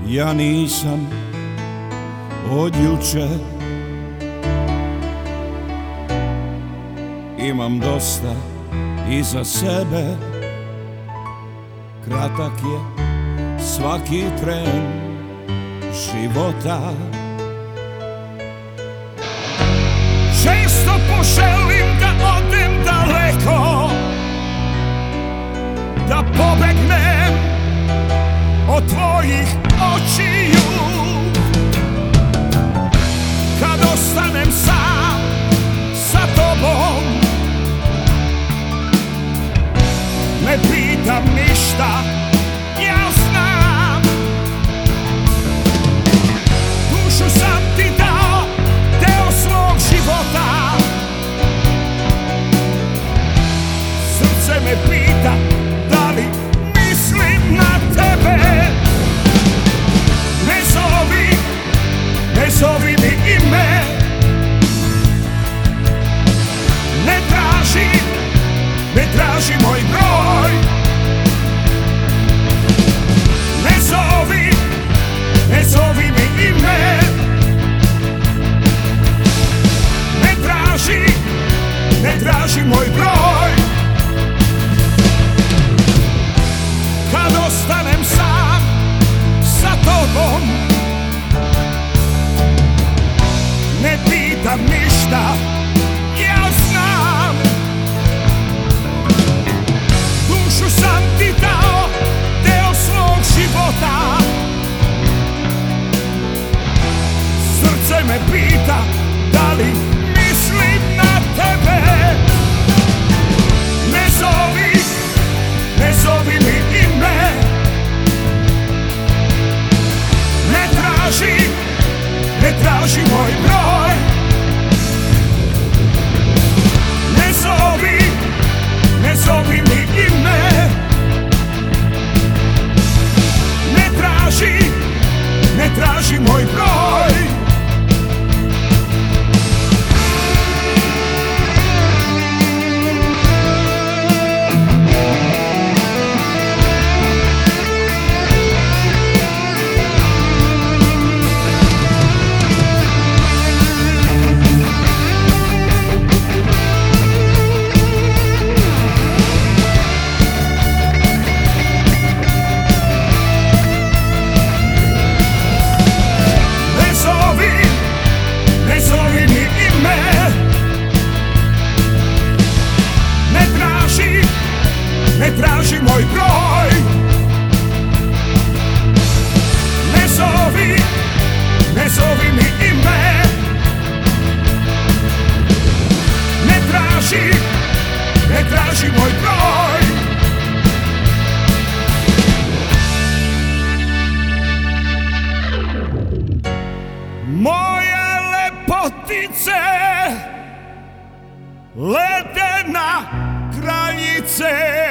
Ja nisam od juče, imam dosta iza sebe. Kratak je svaki tren života. Često poželim da odem daleko, da pobegnem od tvojih očiju. Kad ostanem sam sa tobom, ne pitam ništa, ja znam. Dušu sam ti dao, deo svog života. Srce me pita da li mislim na tebe. Ne zovi mi ime, ne traži moj broj. Ne zovi mi ime, ne traži moj broj. Kad ostanem sam sa tobom, ne pitam ništa, ja znam. Dušu sam ti dao, deo svog života. Srce me pita da li mislim na tebe. Ne zovi mi ime, ne traži moj broj. Ne zovi mi ime, ne traži moj broj. Ne traži moj broj. Ne zovi mi ime, ne traži moj broj. Moje lepotice, ledena kraljice.